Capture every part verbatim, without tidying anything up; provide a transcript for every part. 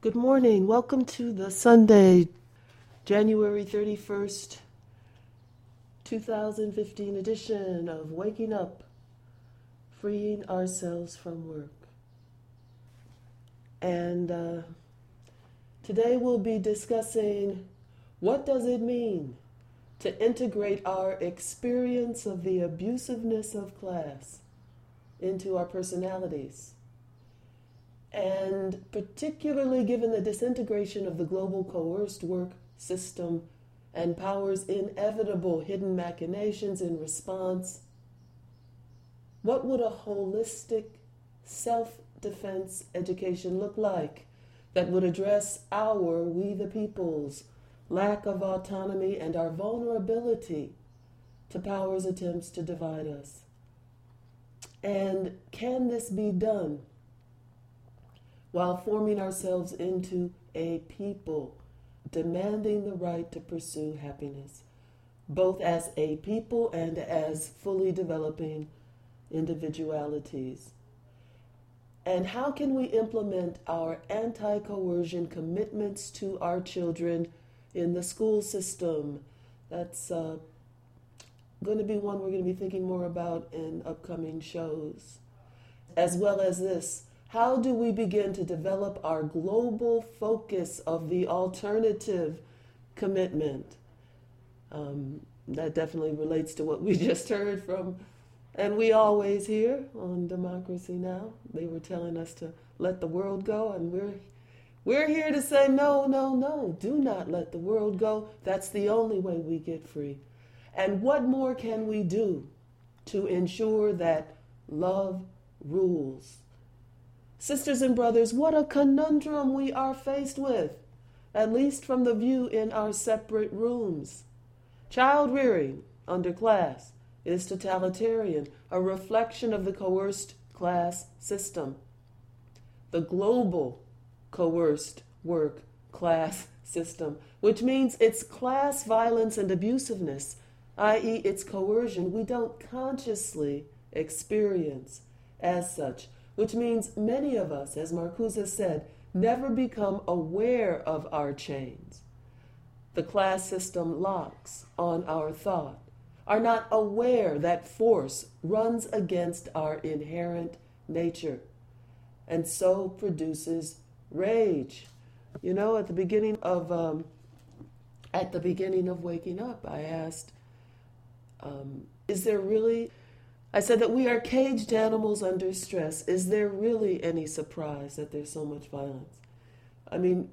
Good morning. Welcome to the Sunday, January thirty-first, two thousand fifteen edition of Waking Up, Freeing Ourselves from Work. And uh, today we'll be discussing what does it mean to integrate our experience of the abusiveness of class into our personalities. And particularly given the disintegration of the global coerced work system and power's inevitable hidden machinations in response, what would a holistic self-defense education look like that would address our, we the people's, lack of autonomy and our vulnerability to power's attempts to divide us? And can this be done while forming ourselves into a people demanding the right to pursue happiness, both as a people and as fully developing individualities? And how can we implement our anti-coercion commitments to our children in the school system? That's uh, going to be one we're going to be thinking more about in upcoming shows. As well as this, how do we begin to develop our global focus of the alternative commitment? Um, that definitely relates to what we just heard from, and we always hear on Democracy Now! They were telling us to let the world go, and we're we're here to say no, no, no, do not let the world go. That's the only way we get free. And what more can we do to ensure that love rules? Sisters and brothers, what a conundrum we are faced with, at least from the view in our separate rooms. Child rearing under class is totalitarian, a reflection of the coerced class system. The global coerced work class system, which means it's class violence and abusiveness, that is its coercion, we don't consciously experience as such. Which means many of us, as Marcuse said, never become aware of our chains. The class system locks on our thought, are not aware that force runs against our inherent nature, and so produces rage. You know, at the beginning of um, at the beginning of Waking Up, I asked, um, is there really... I said that we are caged animals under stress. Is there really any surprise that there's so much violence? I mean,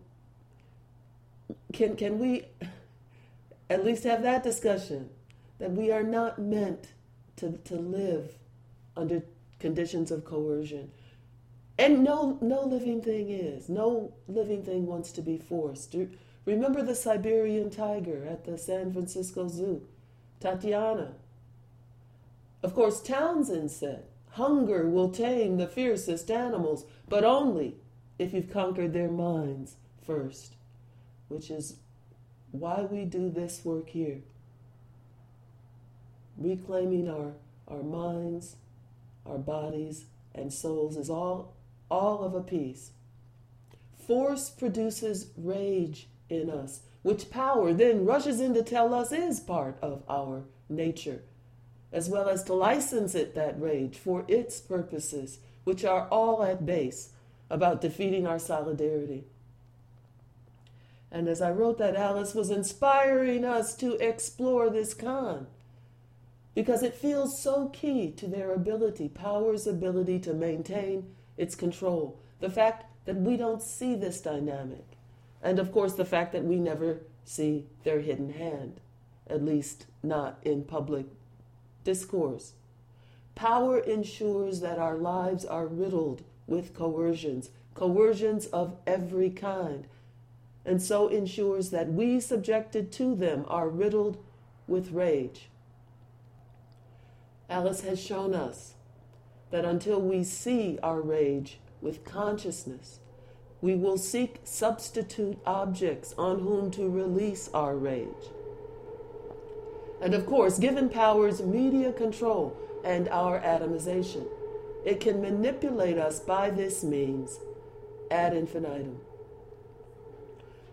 can can we at least have that discussion, that we are not meant to, to live under conditions of coercion? And no, no living thing is. No living thing wants to be forced. Remember the Siberian tiger at the San Francisco Zoo, Tatiana. Of course, Townsend said, hunger will tame the fiercest animals, but only if you've conquered their minds first, which is why we do this work here. Reclaiming our, our minds, our bodies, and souls is all, all of a piece. Force produces rage in us, which power then rushes in to tell us is part of our nature, as well as to license it, that rage, for its purposes, which are all at base about defeating our solidarity. And as I wrote that, Alice was inspiring us to explore this con, because it feels so key to their ability, power's ability to maintain its control. The fact that we don't see this dynamic, and of course the fact that we never see their hidden hand, at least not in public discourse. Power ensures that our lives are riddled with coercions, coercions of every kind, and so ensures that we subjected to them are riddled with rage. Alice has shown us that until we see our rage with consciousness, we will seek substitute objects on whom to release our rage. And of course, given power's media control and our atomization, it can manipulate us by this means ad infinitum.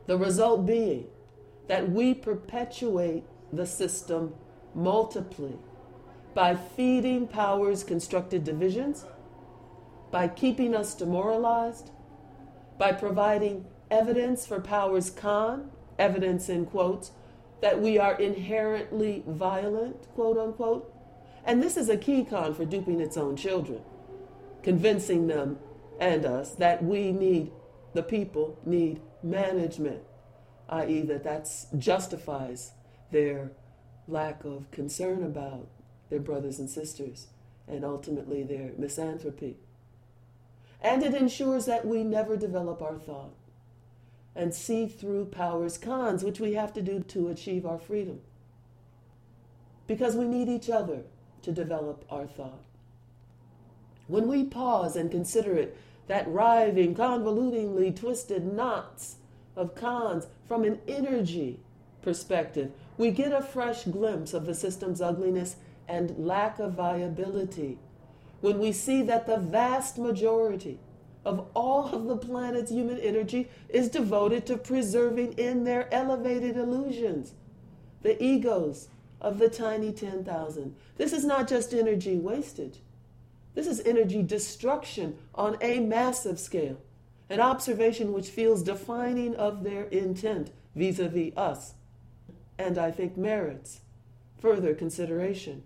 The result being that we perpetuate the system multiply by feeding power's constructed divisions, by keeping us demoralized, by providing evidence for power's con, evidence in quotes, that we are inherently violent, quote unquote. And this is a key con for duping its own children, convincing them and us that we need, the people need management, that is that that's justifies their lack of concern about their brothers and sisters and ultimately their misanthropy. And it ensures that we never develop our thought and see through power's cons, which we have to do to achieve our freedom. Because we need each other to develop our thought. When we pause and consider it, that writhing, convolutingly twisted knots of cons from an energy perspective, we get a fresh glimpse of the system's ugliness and lack of viability. When we see that the vast majority of all of the planet's human energy is devoted to preserving in their elevated illusions the egos of the tiny ten thousand. This is not just energy wastage. This is energy destruction on a massive scale, an observation which feels defining of their intent vis-a-vis us, and I think merits further consideration.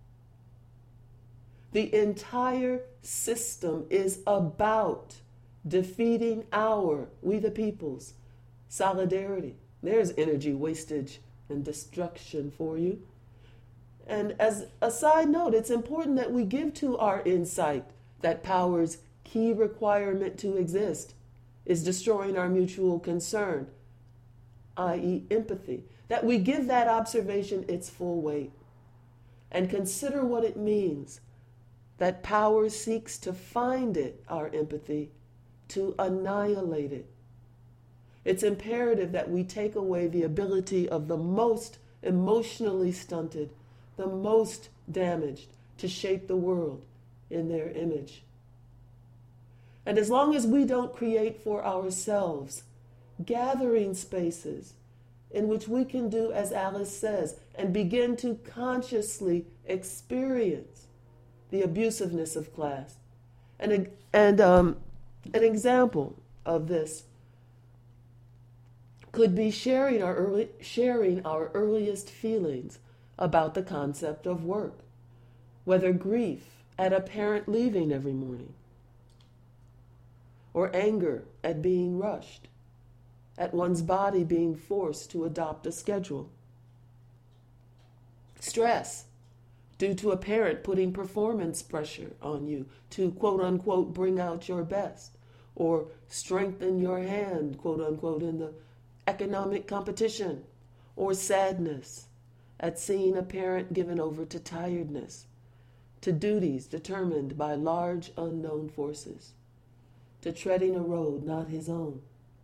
The entire system is about defeating our, we the people's, solidarity. There's energy wastage and destruction for you. And as a side note, it's important that we give to our insight that power's key requirement to exist is destroying our mutual concern, that is empathy, that we give that observation its full weight and consider what it means that power seeks to find it, our empathy, to annihilate it. It's imperative that we take away the ability of the most emotionally stunted, the most damaged, to shape the world in their image. And as long as we don't create for ourselves gathering spaces in which we can do as Alice says and begin to consciously experience the abusiveness of class. And, and um, an example of this could be sharing our, early, sharing our earliest feelings about the concept of work, whether grief at a parent leaving every morning, or anger at being rushed, at one's body being forced to adopt a schedule, stress due to a parent putting performance pressure on you to quote unquote bring out your best or strengthen your hand quote unquote in the economic competition, or sadness at seeing a parent given over to tiredness, to duties determined by large unknown forces, to treading a road not his own.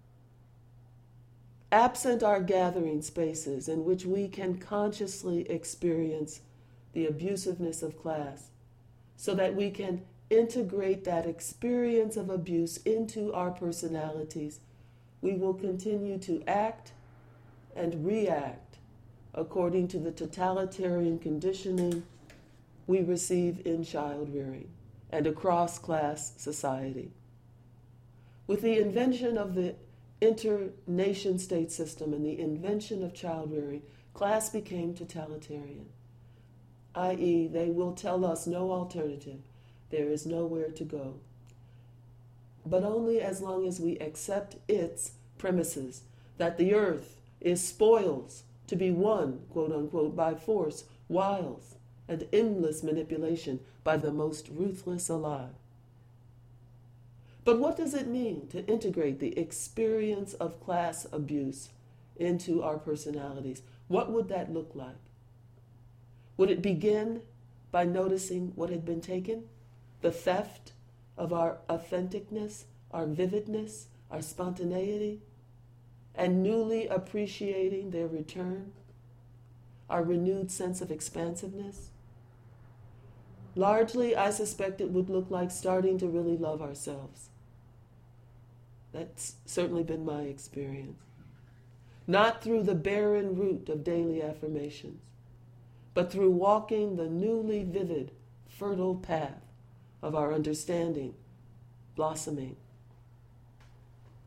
Absent our gathering spaces in which we can consciously experience the abusiveness of class, so that we can integrate that experience of abuse into our personalities, we will continue to act and react according to the totalitarian conditioning we receive in child rearing and across class society. With the invention of the inter-nation state system and the invention of child rearing, class became totalitarian, that is they will tell us no alternative, there is nowhere to go. But only as long as we accept its premises, that the earth is spoils to be won, quote unquote, by force, wiles, and endless manipulation by the most ruthless alive. But what does it mean to integrate the experience of class abuse into our personalities? What would that look like? Would it begin by noticing what had been taken? The theft of our authenticness, our vividness, our spontaneity, and newly appreciating their return, our renewed sense of expansiveness? Largely, I suspect it would look like starting to really love ourselves. That's certainly been my experience. not through the barren route of daily affirmations, but through walking the newly vivid, fertile path of our understanding, blossoming